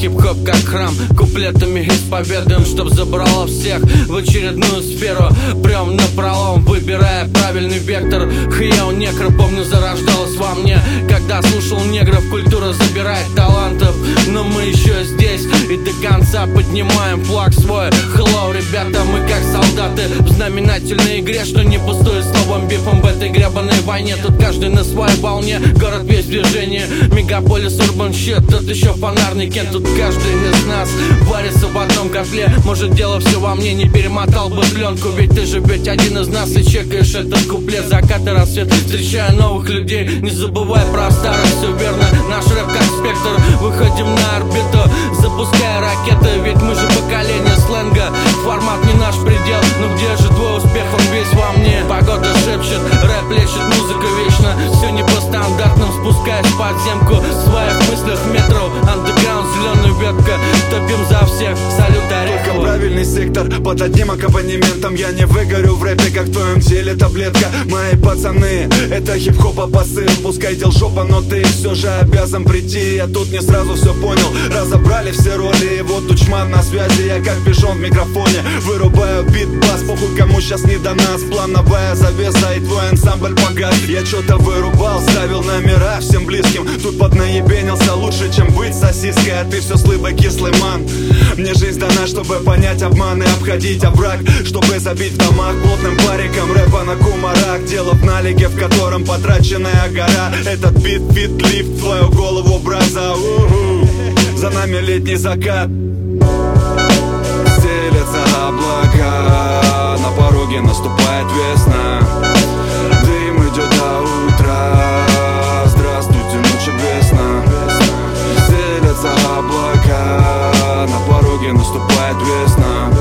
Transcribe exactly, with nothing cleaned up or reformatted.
хип-хоп как храм, куплетами исповедуем, чтоб забрало всех в очередную сферу. Прям напролом, выбирая правильный вектор. Хьяу некро, помню, зарождалась во мне, когда слушал негров. Культура забирает талантов, но мы еще здесь и до конца поднимаем флаг свой. Hello, ребята, мы как солдаты в знаменательной игре, что не пустое словом бифом в этой гребаной войне. Тут каждый на своей волне, город весь в движении. Мегаполис, урбан щит, тут еще фонарный кент. Тут каждый из нас варится в одном котле. Может, дело все во мне, не перемотал бы пленку, ведь ты же ведь один из нас и чекаешь этот куплет. Закат и рассвет, встречая новых людей, не забывай про старых, все верно. Наш рэп как спектр, выходим на орбиту, запуская ракеты, ведь мы же поколение сленга. Формат не наш предел, но где же твой успех, он весь во мне. Погода шепчет, рэп лечит, музыка вечно. Все не по стандартным, спускаясь в подземку в своих мыслях метров. Андеграунд, зеленая ветка, топим за всех, салют Орехову. Правильный сектор, под одним аккомпанементом. Я не выгорю в рэпе, как в твоем теле таблетка. Мои пацаны, это хип-хопа посыл. Пускай дел жопа, но ты все же обязан прийти. Я тут не сразу все понял, разобрали все роли. И вот Тучман на связи, я как пижон в микрофоне. Вырубаю бит-бас, похуй кому сейчас не до нас. Плановая завеса и твой ансамбль погас. Я что-то вырубал, ставил номера всем близким. Тут поднаебенился лучше, чем быть сосиской. А ты все слыбо кислый ман. Мне жизнь дана, чтобы понять обман и обходить овраг, чтобы забить в домах плотным париком рэпа на кумарах. Дело в налике, в котором потраченная гора. Этот бит, бит, лифт, твою голову, браза. У-ху. За нами летний закат, стелятся облака, на пороге наступает весна. Дым идет до утра, здравствуйте, ночь весна. Стелятся облака, на пороге наступает весна.